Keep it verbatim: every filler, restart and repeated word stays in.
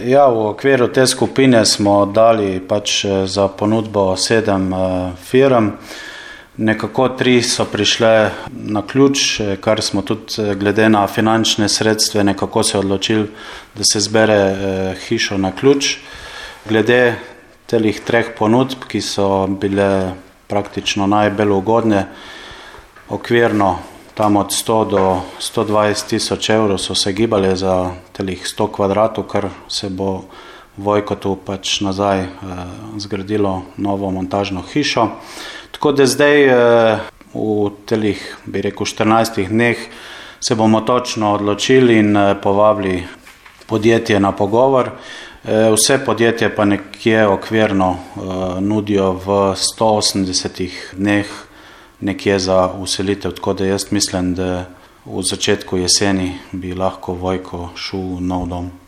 Ja, v okviru te skupine smo dali pač za ponudbo sedem firm. Nekako tri so prišle na ključ, kar smo tudi glede na finančne sredstve nekako se odločili, da se zbere hišo na ključ. Glede telih treh ponudb, ki so bile praktično najbolj ugodne, okvirno tam od sto do sto dvajset tisoč evrov so se gibale za telih sto kvadratov, kar se bo Vojkotu pač nazaj eh, zgradilo novo montažno hišo. Tako da zdaj eh, v telih, bi rekel, štirinajstih dneh se bomo točno odločili in eh, povabili podjetje na pogovor. Eh, vse podjetje pa nekje okvirno eh, nudijo v sto osemdesetih dneh nekje za uselitev, tako da jaz mislim, da v začetku jeseni bi lahko Vojko šel v nov dom.